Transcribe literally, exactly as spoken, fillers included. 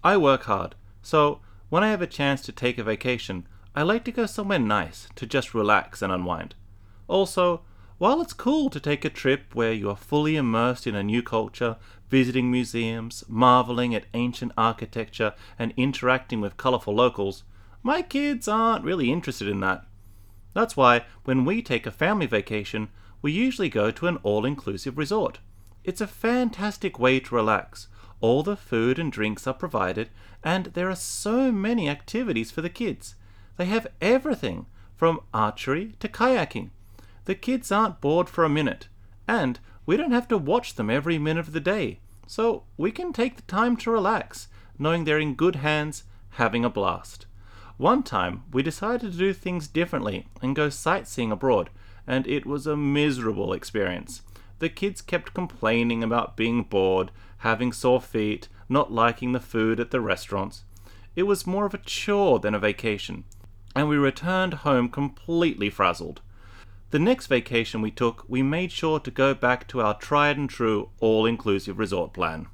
I work hard, so when I have a chance to take a vacation, I like to go somewhere nice to just relax and unwind. Also, while it's cool to take a trip where you are fully immersed in a new culture, visiting museums, marveling at ancient architecture, and interacting with colorful locals, my kids aren't really interested in that. That's why when we take a family vacation, we usually go to an all-inclusive resort. It's a fantastic way to relax. All the food and drinks are provided, and there are so many activities for the kids. They have everything, from archery to kayaking. The kids aren't bored for a minute, and we don't have to watch them every minute of the day, so we can take the time to relax, knowing they're in good hands, having a blast. One time, we decided to do things differently and go sightseeing abroad, and it was a miserable experience. The kids kept complaining about being bored, having sore feet, not liking the food at the restaurants. It was more of a chore than a vacation, and we returned home completely frazzled. The next vacation we took, we made sure to go back to our tried and true all-inclusive resort plan.